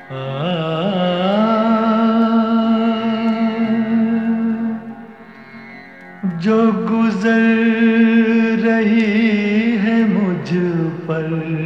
जो गुजर रही है मुझ पर,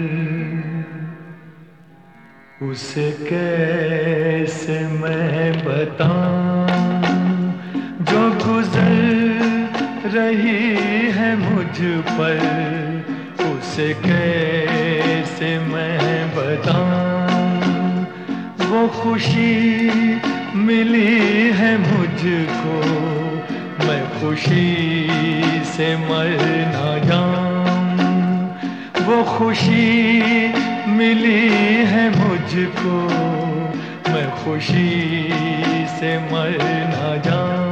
उसे कैसे मैं बताऊं। जो गुजर रही है मुझ पर, उसे कैसे मैं बताऊं। वो खुशी मिली है मुझको, मैं खुशी से मर ना जाऊं। वो खुशी मिली है मुझको, मैं खुशी से मर ना जाऊं।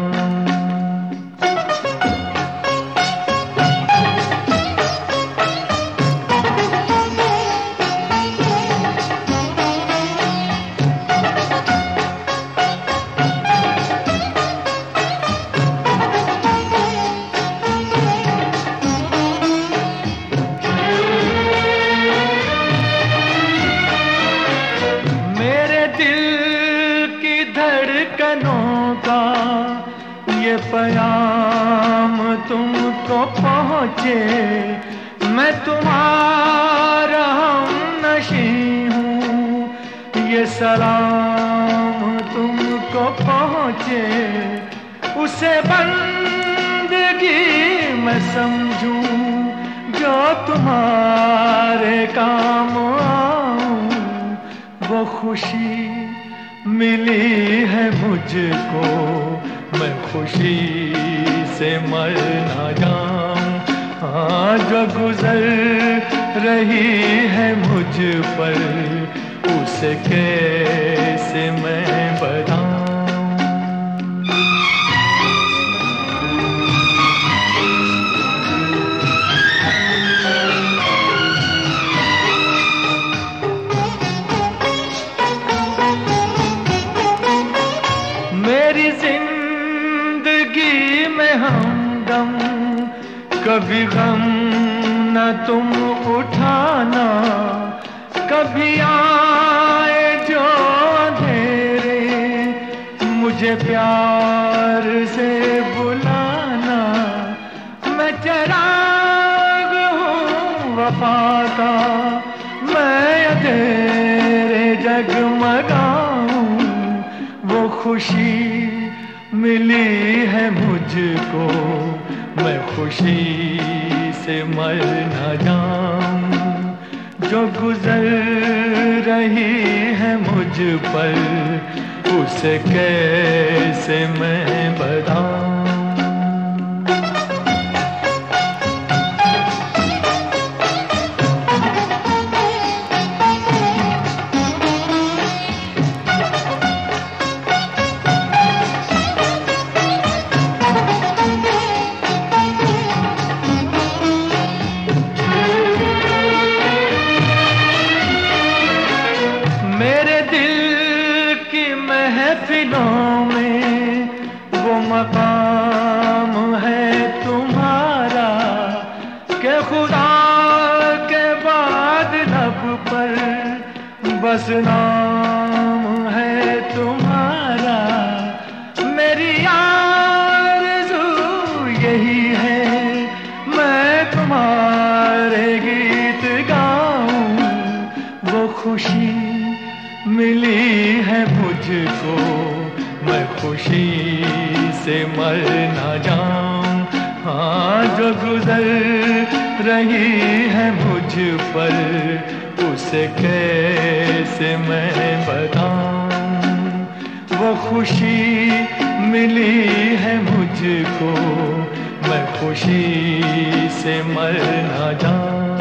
धड़कनों का ये पैगाम तुमको पहुँचे, मैं तुम्हारा हमनशी हूँ। ये सलाम तुमको पहुँचे, उसे बंदगी मैं समझूं, जो तुम्हारे काम आऊं। वो खुशी मिली है मुझको, मैं खुशी से मर ना जाऊं। हाँ, जो गुजर रही है मुझ पर, उसे कैसे मैं बताऊं। मेरी जिंदगी में हमदम, कभी गम न तुम उठाना। कभी आए जो अंधेरे, मुझे प्यार से बुलाना। मैं चिराग हूँ वफा का, मैं अंधेरे जगमगाऊं। वो खुशी मिली है मुझको, मैं खुशी से मर न जाऊं। जो गुजर रही है मुझ पर, उसे कैसे मैं बताऊं। मेरे दिल की महफिलों में वो मकाम है तुम्हारा, कि खुदा के बाद लब पर बस नाम है तुम्हारा। मेरी आरज़ू यही है, मैं तुम्हारे गीत गाऊं। वो खुशी मिली है मुझको, मैं खुशी से मर ना जाऊं। हाँ, जो गुजर रही है मुझ पर, उसे कैसे मैं बताऊं। वो खुशी मिली है मुझको, मैं खुशी से मर ना जाऊं।